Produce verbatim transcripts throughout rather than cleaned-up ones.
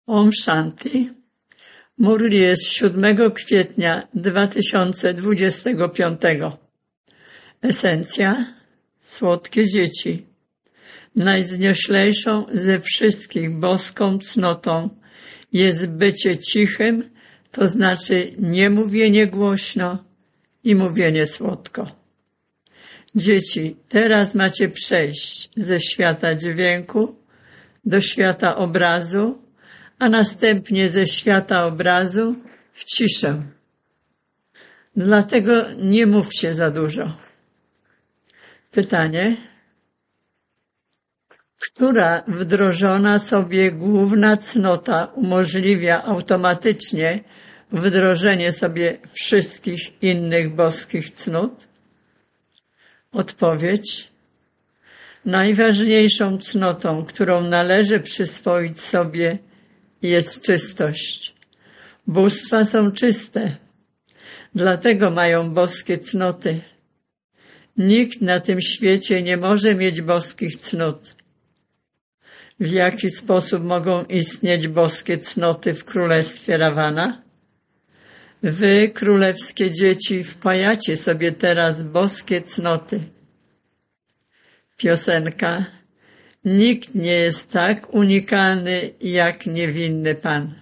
Om Shanti. Murli jest siódmego kwietnia dwa tysiące dwudziestego piątego. Esencja: słodkie dzieci. Najznioślejszą ze wszystkich boską cnotą jest bycie cichym, to znaczy nie mówienie głośno i mówienie słodko. Dzieci, teraz macie przejść ze świata dźwięku do świata obrazu, a następnie ze świata obrazu w ciszę. Dlatego nie mówcie za dużo. Pytanie: która wdrożona sobie główna cnota umożliwia automatycznie wdrożenie sobie wszystkich innych boskich cnót? Odpowiedź: najważniejszą cnotą, którą należy przyswoić sobie, jest czystość. Bóstwa są czyste, dlatego mają boskie cnoty. Nikt na tym świecie nie może mieć boskich cnót. W jaki sposób mogą istnieć boskie cnoty w królestwie Ravana? Wy, królewskie dzieci, wpajacie sobie teraz boskie cnoty. Piosenka: nikt nie jest tak unikalny jak niewinny Pan.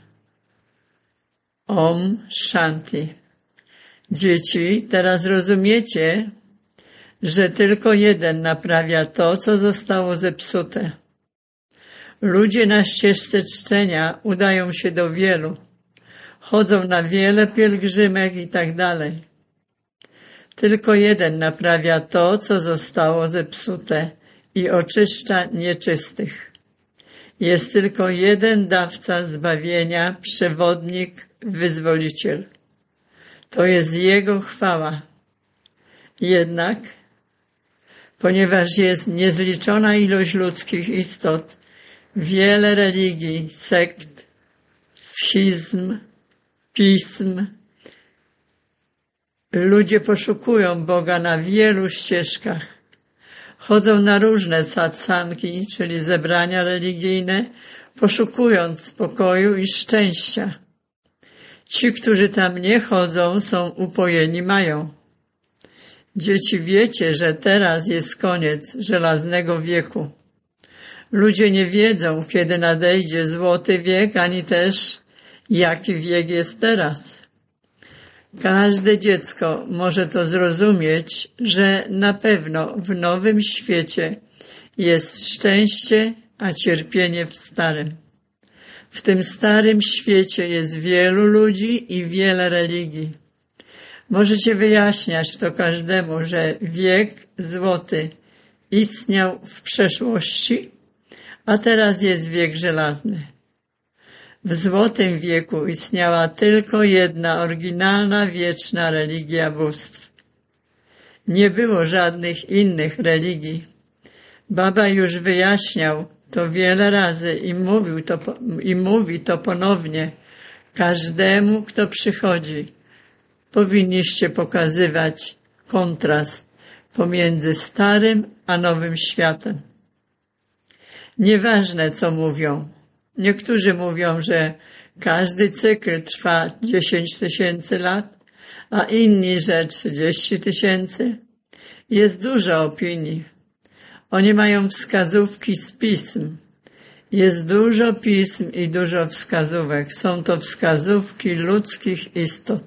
Om Shanti. Dzieci, teraz rozumiecie, że tylko jeden naprawia to, co zostało zepsute. Ludzie na ścieżce czczenia udają się do wielu, chodzą na wiele pielgrzymek i tak dalej. Tylko jeden naprawia to, co zostało zepsute i oczyszcza nieczystych. Jest tylko jeden dawca zbawienia, przewodnik, wyzwoliciel. To jest Jego chwała. Jednak, ponieważ jest niezliczona ilość ludzkich istot, wiele religii, sekt, schizm, pism, ludzie poszukują Boga na wielu ścieżkach. Chodzą na różne satsangi, czyli zebrania religijne, poszukując spokoju i szczęścia. Ci, którzy tam nie chodzą, są upojeni mają. Dzieci, wiecie, że teraz jest koniec żelaznego wieku. Ludzie nie wiedzą, kiedy nadejdzie złoty wiek, ani też jaki wiek jest teraz. Każde dziecko może to zrozumieć, że na pewno w nowym świecie jest szczęście, a cierpienie w starym. W tym starym świecie jest wielu ludzi i wiele religii. Możecie wyjaśniać to każdemu, że wiek złoty istniał w przeszłości, a teraz jest wiek żelazny. W złotym wieku istniała tylko jedna oryginalna, wieczna religia bóstw. Nie było żadnych innych religii. Baba już wyjaśniał to wiele razy i mówił to, i mówi to ponownie. Każdemu, kto przychodzi, powinniście pokazywać kontrast pomiędzy starym a nowym światem. Nieważne, co mówią. Niektórzy mówią, że każdy cykl trwa dziesięć tysięcy lat, a inni, że trzydzieści tysięcy. Jest dużo opinii. Oni mają wskazówki z pism. Jest dużo pism i dużo wskazówek. Są to wskazówki ludzkich istot.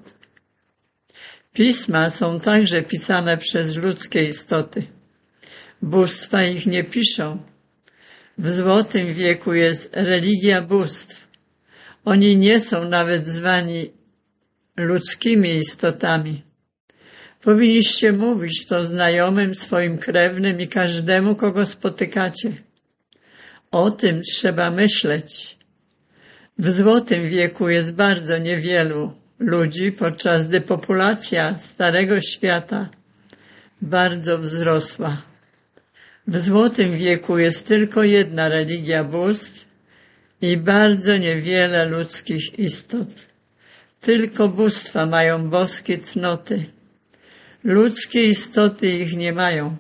Pisma są także pisane przez ludzkie istoty. Bóstwa ich nie piszą. W złotym wieku jest religia bóstw. Oni nie są nawet zwani ludzkimi istotami. Powinniście mówić to znajomym, swoim krewnym i każdemu, kogo spotykacie. O tym trzeba myśleć. W złotym wieku jest bardzo niewielu ludzi, podczas gdy populacja Starego Świata bardzo wzrosła. W złotym wieku jest tylko jedna religia bóstw i bardzo niewiele ludzkich istot. Tylko bóstwa mają boskie cnoty. Ludzkie istoty ich nie mają.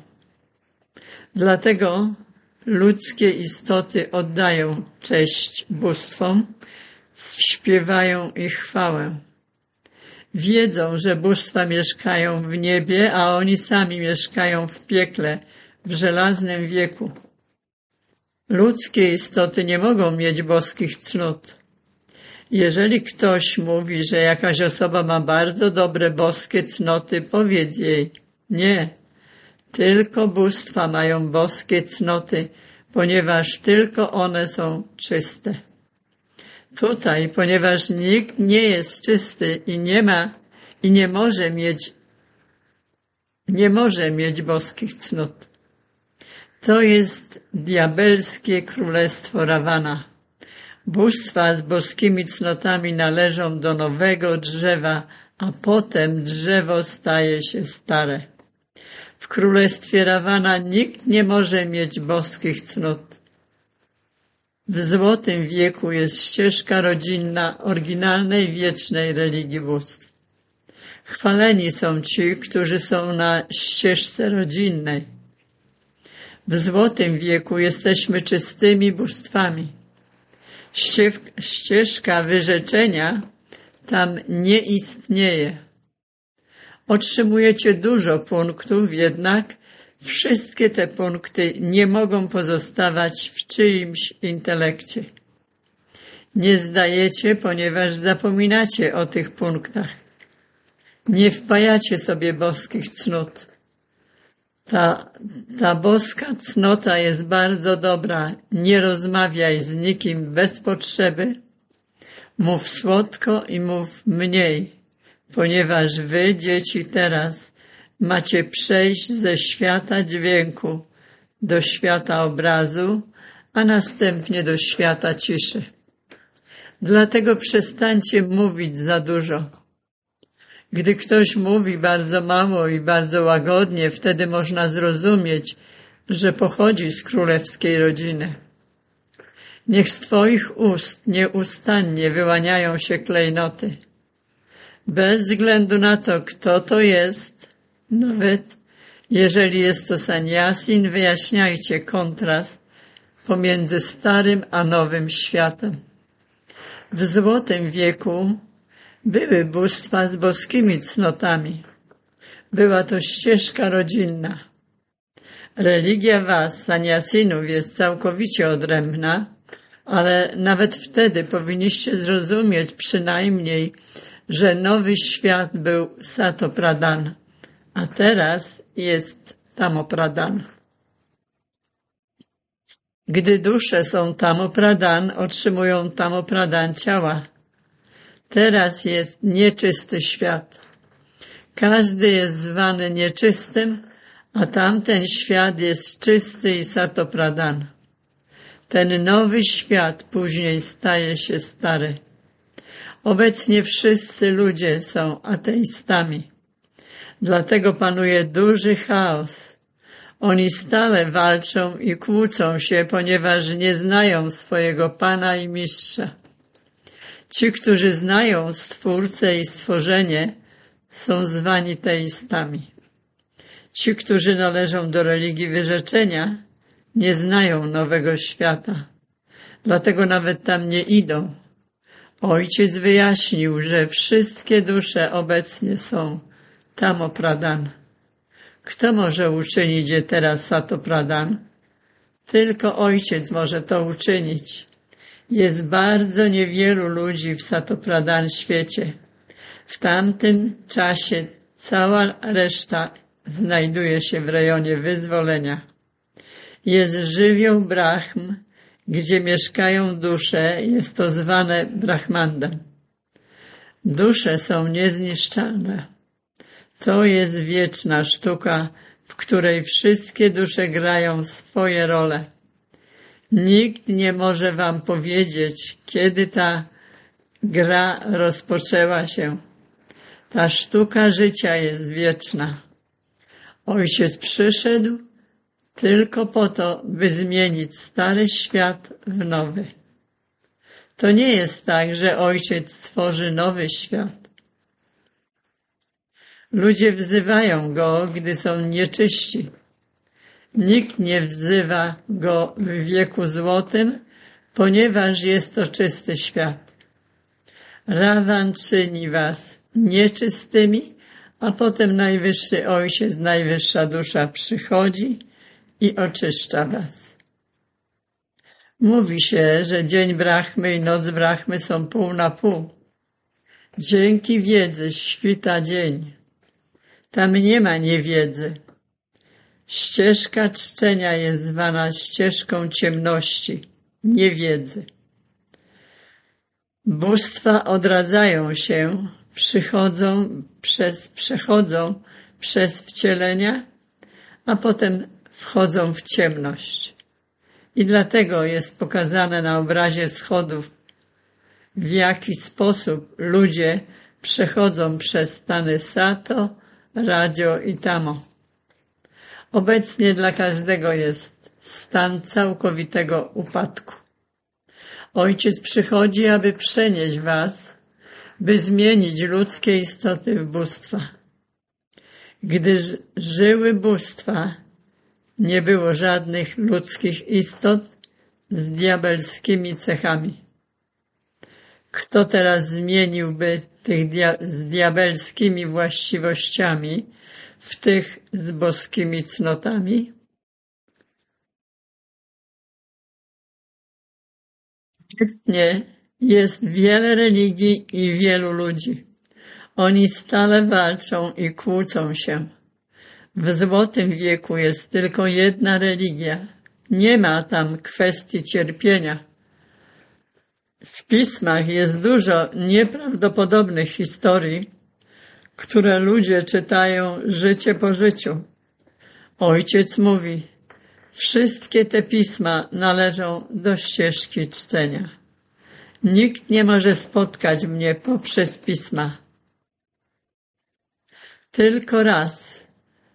Dlatego ludzkie istoty oddają cześć bóstwom śpiewają ich chwałę. Wiedzą, że bóstwa mieszkają w niebie, a oni sami mieszkają w piekle, w żelaznym wieku. Ludzkie istoty nie mogą mieć boskich cnót. Jeżeli ktoś mówi, że jakaś osoba ma bardzo dobre boskie cnoty, powiedz jej: nie, tylko bóstwa mają boskie cnoty, ponieważ tylko one są czyste. Tutaj, ponieważ nikt nie jest czysty i nie ma i nie może mieć, nie może mieć boskich cnót. To jest diabelskie królestwo Rawana. Bóstwa z boskimi cnotami należą do nowego drzewa, a potem drzewo staje się stare. W królestwie Rawana nikt nie może mieć boskich cnót. W złotym wieku jest ścieżka rodzinna oryginalnej, wiecznej religii bóstw. Chwaleni są ci, którzy są na ścieżce rodzinnej. W złotym wieku jesteśmy czystymi bóstwami. Ścieżka wyrzeczenia tam nie istnieje. Otrzymujecie dużo punktów, jednak wszystkie te punkty nie mogą pozostawać w czyimś intelekcie. Nie zdajecie, ponieważ zapominacie o tych punktach. Nie wpajacie sobie boskich cnót. Ta, ta boska cnota jest bardzo dobra. Nie rozmawiaj z nikim bez potrzeby. Mów słodko i mów mniej, ponieważ wy, dzieci, teraz macie przejść ze świata dźwięku do świata obrazu, a następnie do świata ciszy. Dlatego przestańcie mówić za dużo. Gdy ktoś mówi bardzo mało i bardzo łagodnie, wtedy można zrozumieć, że pochodzi z królewskiej rodziny. Niech z twoich ust nieustannie wyłaniają się klejnoty. Bez względu na to, kto to jest, nawet jeżeli jest to sannyasin, wyjaśniajcie kontrast pomiędzy starym a nowym światem. W złotym wieku były bóstwa z boskimi cnotami. Była to ścieżka rodzinna. Religia was, sannyasinów, jest całkowicie odrębna, ale nawet wtedy powinniście zrozumieć przynajmniej, że nowy świat był Satopradan, a teraz jest Tamopradan. Gdy dusze są Tamopradan, otrzymują Tamopradan ciała. Teraz jest nieczysty świat. Każdy jest zwany nieczystym, a tamten świat jest czysty i Satopradan. Ten nowy świat później staje się stary. Obecnie wszyscy ludzie są ateistami. Dlatego panuje duży chaos. Oni stale walczą i kłócą się, ponieważ nie znają swojego Pana i Mistrza. Ci, którzy znają Stwórcę i stworzenie, są zwani teistami. Ci, którzy należą do religii wyrzeczenia, nie znają nowego świata. Dlatego nawet tam nie idą. Ojciec wyjaśnił, że wszystkie dusze obecnie są Tamopradan. Kto może uczynić je teraz Satopradan? Tylko Ojciec może to uczynić. Jest bardzo niewielu ludzi w Satopradan świecie. W tamtym czasie cała reszta znajduje się w rejonie wyzwolenia. Jest żywioł Brahm, gdzie mieszkają dusze, jest to zwane Brahmandem. Dusze są niezniszczalne. To jest wieczna sztuka, w której wszystkie dusze grają swoje role. Nikt nie może wam powiedzieć, kiedy ta gra rozpoczęła się. Ta sztuka życia jest wieczna. Ojciec przyszedł tylko po to, by zmienić stary świat w nowy. To nie jest tak, że Ojciec stworzy nowy świat. Ludzie wzywają Go, gdy są nieczyści. Nikt nie wzywa Go w wieku złotym, ponieważ jest to czysty świat. Rawan czyni was nieczystymi, a potem Najwyższy Ojciec, Najwyższa Dusza przychodzi i oczyszcza was. Mówi się, że dzień Brahmy i noc Brahmy są pół na pół. Dzięki wiedzy świta dzień. Tam nie ma niewiedzy. Ścieżka czczenia jest zwana ścieżką ciemności, niewiedzy. Bóstwa odradzają się, przychodzą przez, przechodzą przez wcielenia, a potem wchodzą w ciemność. I dlatego jest pokazane na obrazie schodów, w jaki sposób ludzie przechodzą przez stany Sato, Radio i Tamo. Obecnie dla każdego jest stan całkowitego upadku. Ojciec przychodzi, aby przenieść was, by zmienić ludzkie istoty w bóstwa. Gdy żyły bóstwa, nie było żadnych ludzkich istot z diabelskimi cechami. Kto teraz zmieniłby tych dia- z diabelskimi właściwościami w tych z boskimi cnotami? Obecnie jest wiele religii i wielu ludzi. Oni stale walczą i kłócą się. W złotym wieku jest tylko jedna religia. Nie ma tam kwestii cierpienia. W pismach jest dużo nieprawdopodobnych historii, które ludzie czytają życie po życiu. Ojciec mówi, wszystkie te pisma należą do ścieżki czczenia. Nikt nie może spotkać mnie poprzez pisma. Tylko raz.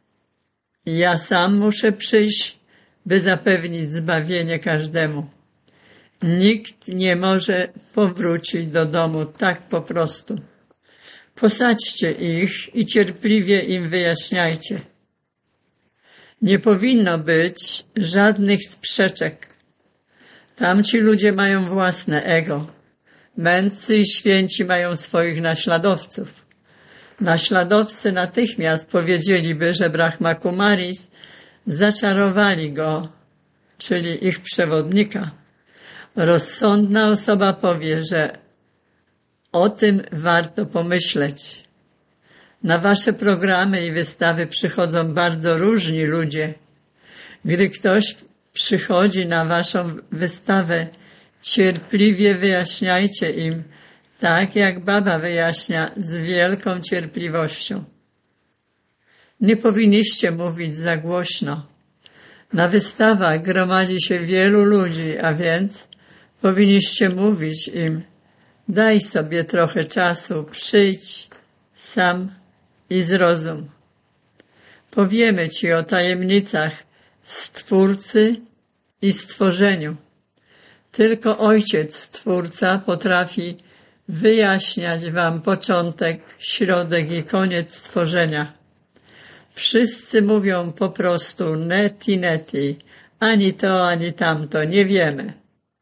Ja sam muszę przyjść, by zapewnić zbawienie każdemu. Nikt nie może powrócić do domu tak po prostu. Posadźcie ich i cierpliwie im wyjaśniajcie. Nie powinno być żadnych sprzeczek. Tamci ludzie mają własne ego. Mędrcy i święci mają swoich naśladowców. Naśladowcy natychmiast powiedzieliby, że Brahma Kumaris zaczarowali go, czyli ich przewodnika. Rozsądna osoba powie, że o tym warto pomyśleć. Na wasze programy i wystawy przychodzą bardzo różni ludzie. Gdy ktoś przychodzi na waszą wystawę, cierpliwie wyjaśniajcie im, tak jak baba wyjaśnia z wielką cierpliwością. Nie powinniście mówić za głośno. Na wystawach gromadzi się wielu ludzi, a więc powinniście mówić im, daj sobie trochę czasu, przyjdź sam i zrozum. Powiemy ci o tajemnicach Stwórcy i stworzeniu. Tylko Ojciec Stwórca potrafi wyjaśniać wam początek, środek i koniec stworzenia. Wszyscy mówią po prostu neti neti, ani to, ani tamto, nie wiemy.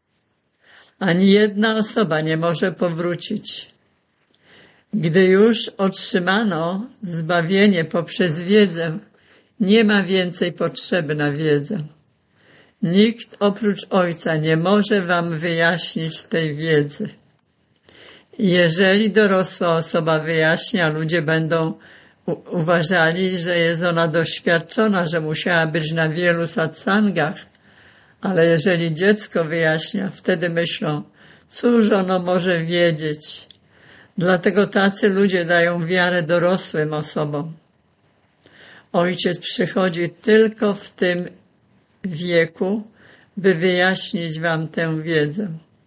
Ani jedna osoba nie może powrócić. Gdy już otrzymano zbawienie poprzez wiedzę, nie ma więcej potrzeby na wiedzę. Nikt oprócz Ojca nie może wam wyjaśnić tej wiedzy. Jeżeli dorosła osoba wyjaśnia, ludzie będą u- uważali, że jest ona doświadczona, że musiała być na wielu satsangach, ale jeżeli dziecko wyjaśnia, wtedy myślą, cóż ono może wiedzieć. Dlatego tacy ludzie dają wiarę dorosłym osobom. Ojciec przychodzi tylko w tym wieku, by wyjaśnić wam tę wiedzę.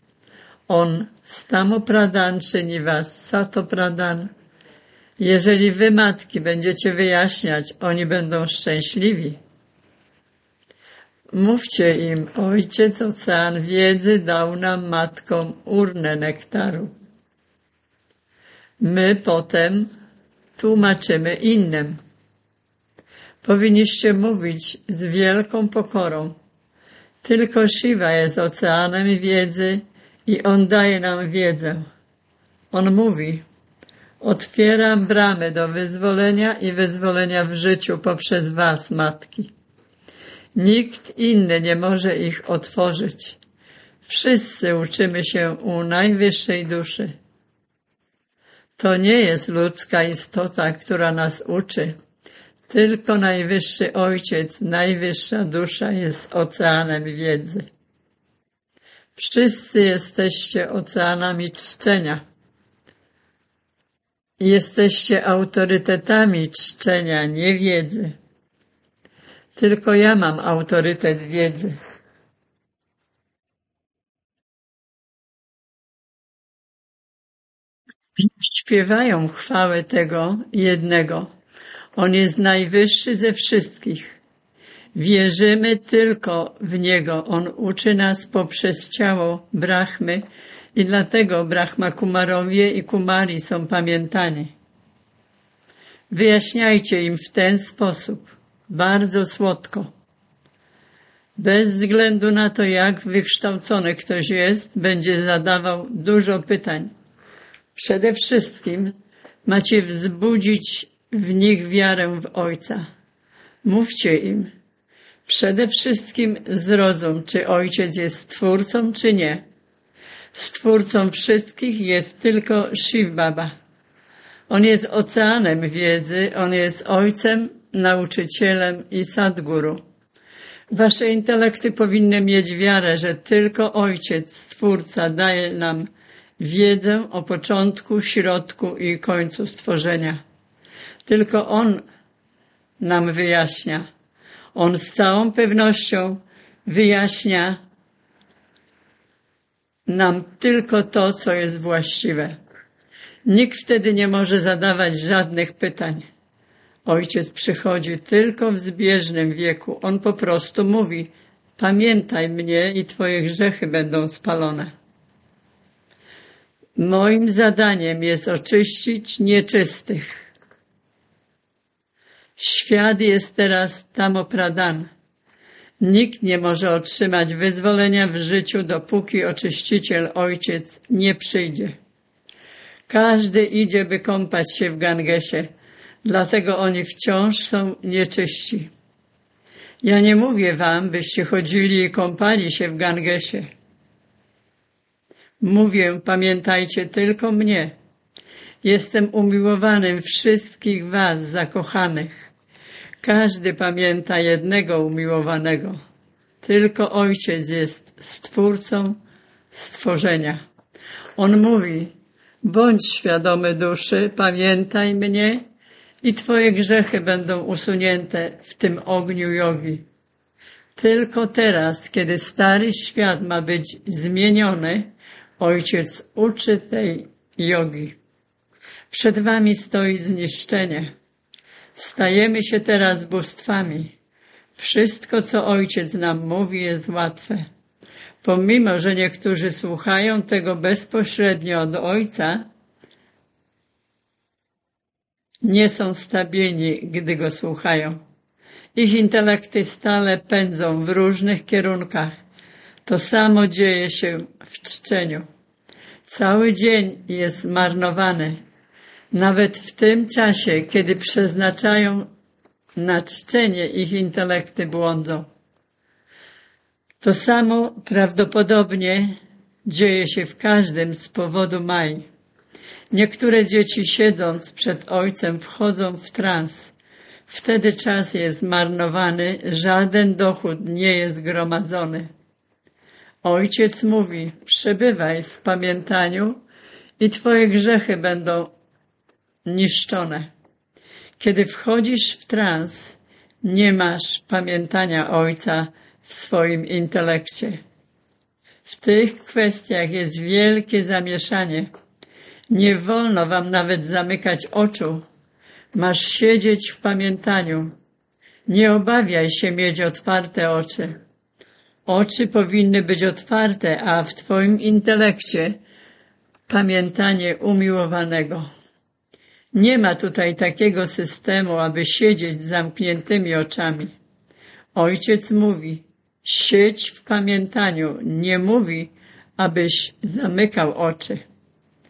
On stamo pradan czyni was sato pradan. Jeżeli wy, matki, będziecie wyjaśniać, oni będą szczęśliwi. Mówcie im, Ojciec Ocean wiedzy dał nam matkom urnę nektaru. My potem tłumaczymy innym. Powinniście mówić z wielką pokorą. Tylko Shiva jest oceanem wiedzy i On daje nam wiedzę. On mówi: otwieram bramy do wyzwolenia i wyzwolenia w życiu poprzez was, matki. Nikt inny nie może ich otworzyć. Wszyscy uczymy się u najwyższej duszy. To nie jest ludzka istota, która nas uczy. Tylko Najwyższy Ojciec, Najwyższa Dusza jest oceanem wiedzy. Wszyscy jesteście oceanami czczenia. Jesteście autorytetami czczenia, nie wiedzy. Tylko ja mam autorytet wiedzy. Śpiewają chwałę tego jednego. On jest najwyższy ze wszystkich. Wierzymy tylko w Niego. On uczy nas poprzez ciało Brahmy i dlatego Brahma Kumarowie i Kumari są pamiętani. Wyjaśniajcie im w ten sposób, bardzo słodko. Bez względu na to, jak wykształcony ktoś jest, będzie zadawał dużo pytań. Przede wszystkim macie wzbudzić w nich wiarę w Ojca. Mówcie im. Przede wszystkim zrozum, czy Ojciec jest Stwórcą, czy nie. Stwórcą wszystkich jest tylko Shiv Baba. On jest oceanem wiedzy, On jest Ojcem, nauczycielem i Sadguru. Wasze intelekty powinny mieć wiarę, że tylko Ojciec, Stwórca, daje nam wiedzę o początku, środku i końcu stworzenia. Tylko On nam wyjaśnia. On z całą pewnością wyjaśnia nam tylko to, co jest właściwe. Nikt wtedy nie może zadawać żadnych pytań. Ojciec przychodzi tylko w zbieżnym wieku. On po prostu mówi: pamiętaj mnie i twoje grzechy będą spalone. Moim zadaniem jest oczyścić nieczystych. Świat jest teraz tamopradan. Nikt nie może otrzymać wyzwolenia w życiu, dopóki oczyściciel Ojciec nie przyjdzie. Każdy idzie, by kąpać się w Gangesie, dlatego oni wciąż są nieczyści. Ja nie mówię wam, byście chodzili i kąpali się w Gangesie. Mówię, pamiętajcie tylko mnie. Jestem umiłowanym wszystkich was, zakochanych. Każdy pamięta jednego umiłowanego. Tylko Ojciec jest Stwórcą stworzenia. On mówi: bądź świadomy duszy, pamiętaj mnie i twoje grzechy będą usunięte w tym ogniu jogi. Tylko teraz, kiedy stary świat ma być zmieniony, Ojciec uczy tej jogi. Przed wami stoi zniszczenie. Stajemy się teraz bóstwami. Wszystko, co Ojciec nam mówi, jest łatwe. Pomimo, że niektórzy słuchają tego bezpośrednio od Ojca, nie są stabilni, gdy Go słuchają. Ich intelekty stale pędzą w różnych kierunkach. To samo dzieje się w czczeniu. Cały dzień jest marnowany. Nawet w tym czasie, kiedy przeznaczają na czczenie, ich intelekty błądzą. To samo prawdopodobnie dzieje się w każdym z powodu Maj. Niektóre dzieci, siedząc przed Ojcem, wchodzą w trans. Wtedy czas jest marnowany, żaden dochód nie jest gromadzony. Ojciec mówi: przebywaj w pamiętaniu i twoje grzechy będą niszczone. Kiedy wchodzisz w trans, nie masz pamiętania Ojca w swoim intelekcie. W tych kwestiach jest wielkie zamieszanie. Nie wolno wam nawet zamykać oczu. Masz siedzieć w pamiętaniu. Nie obawiaj się mieć otwarte oczy. Oczy powinny być otwarte, a w twoim intelekcie pamiętanie umiłowanego. Nie ma tutaj takiego systemu, aby siedzieć z zamkniętymi oczami. Ojciec mówi: siedź w pamiętaniu. Nie mówi, abyś zamykał oczy.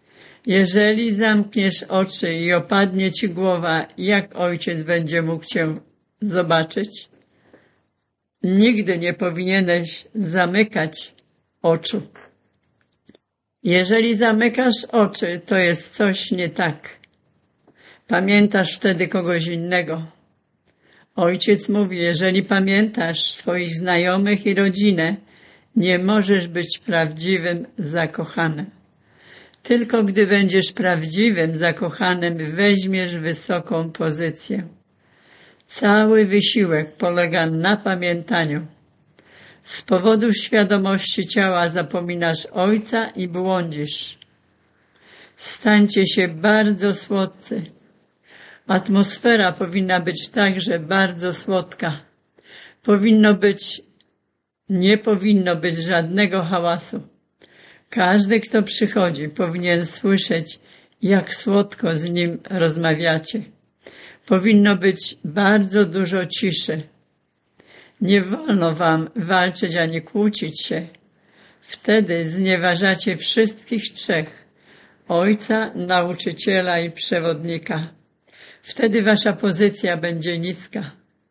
Jeżeli zamkniesz oczy i opadnie ci głowa, jak ojciec będzie mógł cię zobaczyć? Nigdy nie powinieneś zamykać oczu. Jeżeli zamykasz oczy, to jest coś nie tak. Pamiętasz wtedy kogoś innego. Ojciec mówi, jeżeli pamiętasz swoich znajomych i rodzinę, nie możesz być prawdziwym zakochanym. Tylko gdy będziesz prawdziwym zakochanym, weźmiesz wysoką pozycję. Cały wysiłek polega na pamiętaniu. Z powodu świadomości ciała zapominasz ojca i błądzisz. Stańcie się bardzo słodcy. Atmosfera powinna być także bardzo słodka. Powinno być, nie powinno być żadnego hałasu. Każdy, kto przychodzi, powinien słyszeć, jak słodko z nim rozmawiacie. Powinno być bardzo dużo ciszy. Nie wolno wam walczyć ani kłócić się. Wtedy znieważacie wszystkich trzech, ojca, nauczyciela i przewodnika. Wtedy wasza pozycja będzie niska.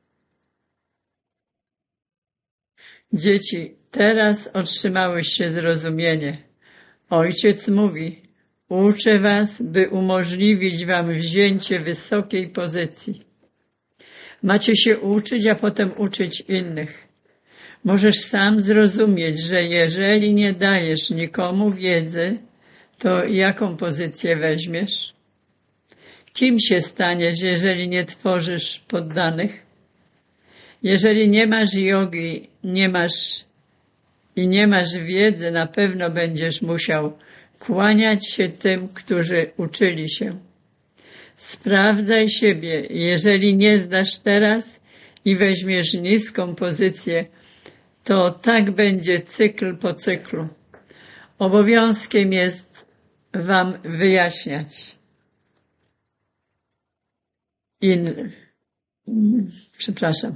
Dzieci, teraz otrzymałyście zrozumienie. Ojciec mówi, uczę was, by umożliwić wam wzięcie wysokiej pozycji. Macie się uczyć, a potem uczyć innych. Możesz sam zrozumieć, że jeżeli nie dajesz nikomu wiedzy, to jaką pozycję weźmiesz? Kim się staniesz, jeżeli nie tworzysz poddanych? Jeżeli nie masz jogi, nie masz i nie masz wiedzy, na pewno będziesz musiał kłaniać się tym, którzy uczyli się. Sprawdzaj siebie. Jeżeli nie zdasz teraz i weźmiesz niską pozycję, to tak będzie cykl po cyklu. Obowiązkiem jest wam wyjaśniać. In... Przepraszam.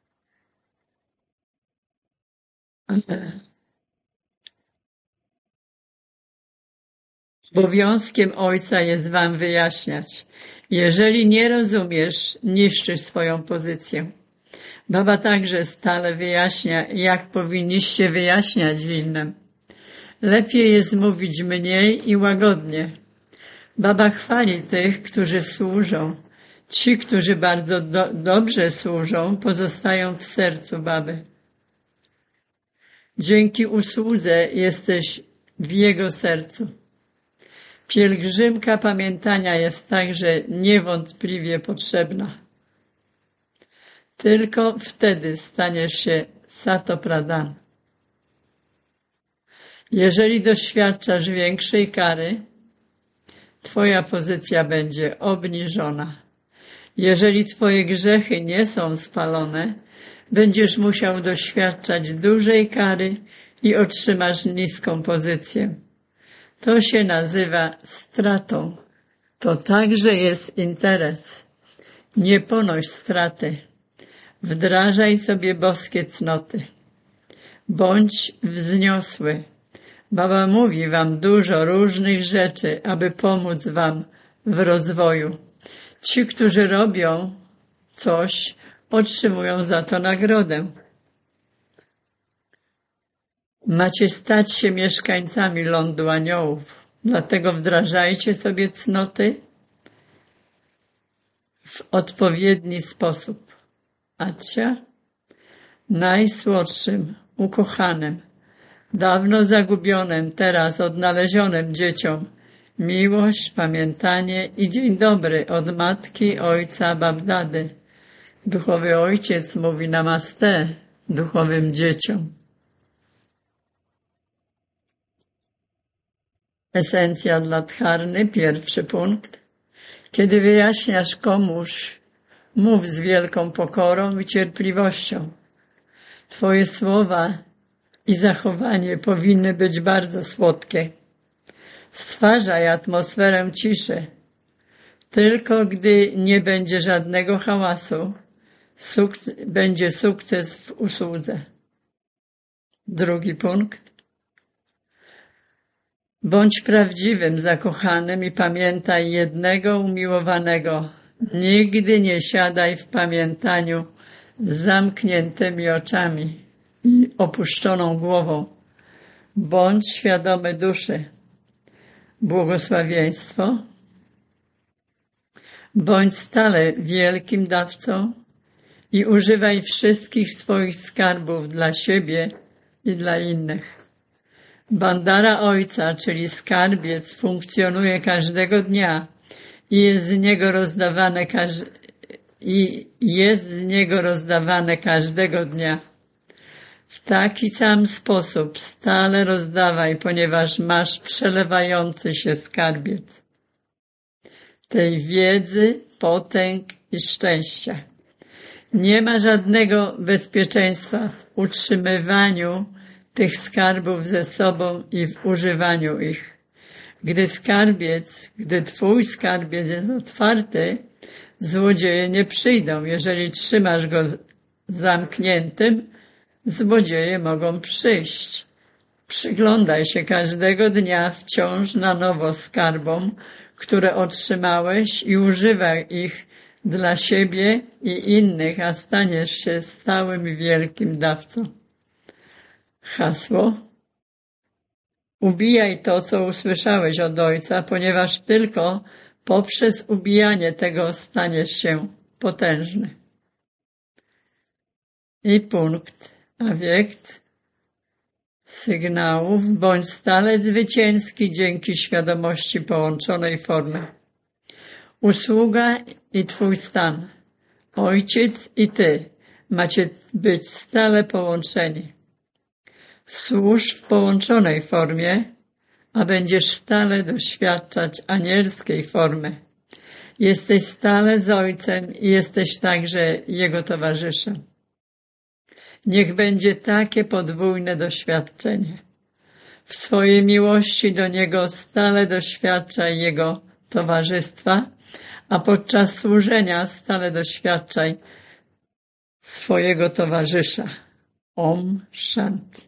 Obowiązkiem ojca jest wam wyjaśniać. Jeżeli nie rozumiesz, niszczysz swoją pozycję. Baba także stale wyjaśnia, jak powinniście wyjaśniać innym. Lepiej jest mówić mniej i łagodnie. Baba chwali tych, którzy służą. Ci, którzy bardzo do, dobrze służą, pozostają w sercu baby. Dzięki usłudze jesteś w jego sercu. Pielgrzymka pamiętania jest także niewątpliwie potrzebna. Tylko wtedy staniesz się Satopradhan. Jeżeli doświadczasz większej kary, twoja pozycja będzie obniżona. Jeżeli twoje grzechy nie są spalone, będziesz musiał doświadczać dużej kary i otrzymasz niską pozycję. To się nazywa stratą. To także jest interes. Nie ponoś straty. Wdrażaj sobie boskie cnoty. Bądź wzniosły. Baba mówi wam dużo różnych rzeczy, aby pomóc wam w rozwoju. Ci, którzy robią coś, otrzymują za to nagrodę. Macie stać się mieszkańcami lądu aniołów, dlatego wdrażajcie sobie cnoty w odpowiedni sposób. Acia, najsłodszym, ukochanym, dawno zagubionym, teraz odnalezionym dzieciom, miłość, pamiętanie i dzień dobry od matki, ojca, Babdady. Duchowy ojciec mówi namaste duchowym dzieciom. Esencja dla dharny, pierwszy punkt. Kiedy wyjaśniasz komuś, mów z wielką pokorą i cierpliwością. Twoje słowa i zachowanie powinny być bardzo słodkie. Stwarzaj atmosferę ciszy. Tylko gdy nie będzie żadnego hałasu, sukces, będzie sukces w usłudze. Drugi punkt. Bądź prawdziwym zakochanym i pamiętaj jednego umiłowanego. Nigdy nie siadaj w pamiętaniu z zamkniętymi oczami i opuszczoną głową. Bądź świadomy duszy. Błogosławieństwo. Bądź stale wielkim dawcą i używaj wszystkich swoich skarbów dla siebie i dla innych. Bandara Ojca, czyli skarbiec, funkcjonuje każdego dnia i jest z niego rozdawane, każ- i jest z niego rozdawane każdego dnia. W taki sam sposób stale rozdawaj, ponieważ masz przelewający się skarbiec tej wiedzy, potęg i szczęścia. Nie ma żadnego bezpieczeństwa w utrzymywaniu tych skarbów ze sobą i w używaniu ich. Gdy skarbiec, gdy twój skarbiec jest otwarty, złodzieje nie przyjdą. Jeżeli trzymasz go zamkniętym, złodzieje mogą przyjść. Przyglądaj się każdego dnia wciąż na nowo skarbom, które otrzymałeś i używaj ich dla siebie i innych, a staniesz się stałym i wielkim dawcą. Hasło. Ubijaj to, co usłyszałeś od Ojca, ponieważ tylko poprzez ubijanie tego staniesz się potężny. I punkt, awiekt sygnałów. Bądź stale zwycięski dzięki świadomości połączonej formy. Usługa i twój stan. Ojciec i ty macie być stale połączeni. Służ w połączonej formie, a będziesz stale doświadczać anielskiej formy. Jesteś stale z Ojcem i jesteś także Jego towarzyszem. Niech będzie takie podwójne doświadczenie. W swojej miłości do Niego stale doświadczaj Jego towarzystwa, a podczas służenia stale doświadczaj swojego towarzysza. Om Shanti.